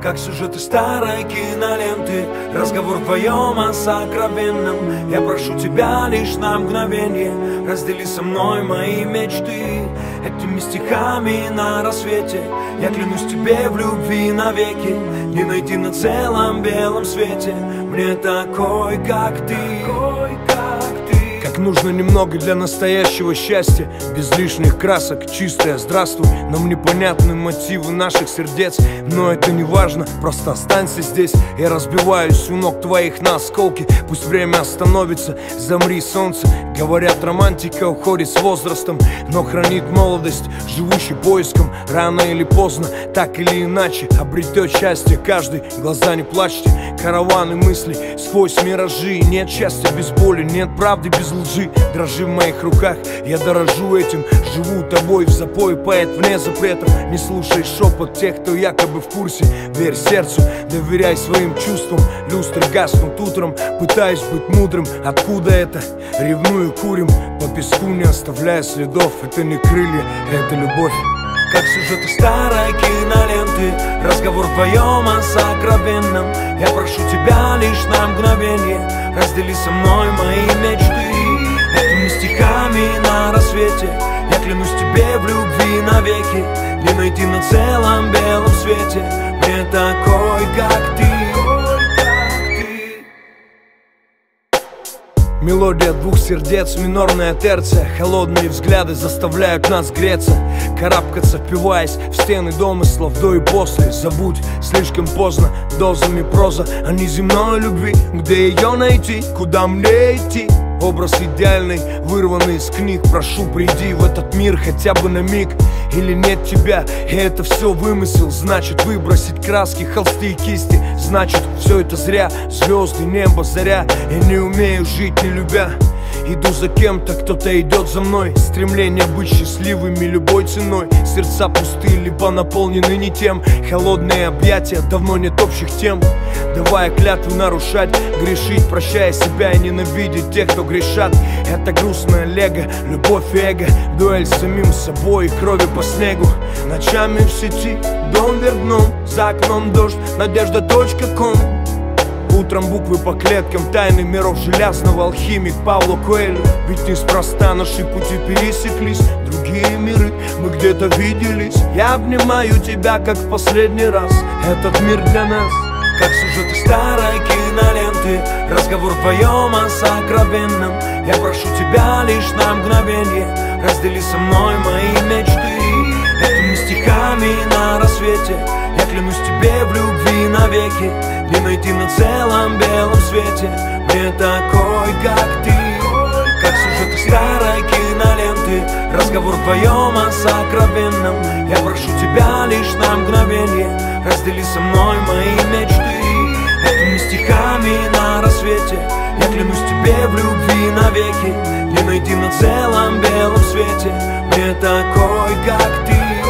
как сюжеты старой киноленты. Разговор вдвоем о сокровенном. Я прошу тебя лишь на мгновение, раздели со мной мои мечты. Этими стихами на рассвете я клянусь тебе в любви навеки. Не найти на целом белом свете мне такой, как ты. Как нужно немного для настоящего счастья, без лишних красок, чистое здравствуй. Нам непонятны мотивы наших сердец, но это не важно, просто останься здесь. Я разбиваюсь у ног твоих на осколки, пусть время остановится, замри, солнце. Говорят, романтика уходит с возрастом, но хранит молодость, живущий поиском. Рано или поздно, так или иначе, обретет счастье каждый. Глаза не плачьте, караваны мыслей сквозь миражи. Нет счастья без боли, нет правды без лжи. Дрожи в моих руках, я дорожу этим. Живу тобой в запое, поэт вне запретов. Не слушай шепот тех, кто якобы в курсе. Верь сердцу, доверяй своим чувствам. Люстры гаснут утром, пытаюсь быть мудрым. Откуда это? Ревную, курим по песку, не оставляя следов. Это не крылья, это любовь. Как сюжеты старой киноленты, разговор вдвоем о сокровенном. Я прошу тебя лишь на мгновение, раздели со мной мои мечты. Этими стихами на рассвете я клянусь тебе в любви навеки. Не найти на целом белом свете мне такой, как ты. Мелодия двух сердец, минорная терция. Холодные взгляды заставляют нас греться, карабкаться, впиваясь в стены домыслов до и после. Забудь, слишком поздно, дозами проза о неземной любви. Где ее найти, куда мне идти? Образ идеальный, вырванный из книг. Прошу, приди в этот мир хотя бы на миг. Или нет тебя, и это все вымысел. Значит, выбросить краски, холсты и кисти. Значит, все это зря. Звезды, небо, заря. Я не умею жить, не любя. Иду за кем-то, кто-то идет за мной. Стремление быть счастливыми любой ценой. Сердца пустые, либо наполнены не тем. Холодные объятия, давно нет общих тем. Давая клятвы нарушать, грешить, прощая себя и ненавидеть тех, кто грешат. Это грустное лего, любовь и эго, дуэль с самим собой и крови по снегу. Ночами в сети, дом вверх дном, за окном дождь, надежда.ком. Утром буквы по клеткам, тайны миров железного, алхимик Пауло Коэльо. Ведь неспроста наши пути пересеклись, другие миры мы где-то виделись. Я обнимаю тебя, как в последний раз, этот мир для нас. Как сюжеты старой киноленты, разговор вдвоем о сокровенном. Я прошу тебя лишь на мгновение, раздели со мной мои мечты. Этими стихами на рассвете я клянусь тебе в любви навеки. Не найти на целом белом свете мне такой, как ты. Как сюжеты старой киноленты, разговор вдвоем о сокровенном. Я прошу тебя лишь на мгновение, раздели со мной мои мечты. Этими стихами на рассвете я клянусь тебе в любви навеки. Не найти на целом белом свете мне такой, как ты.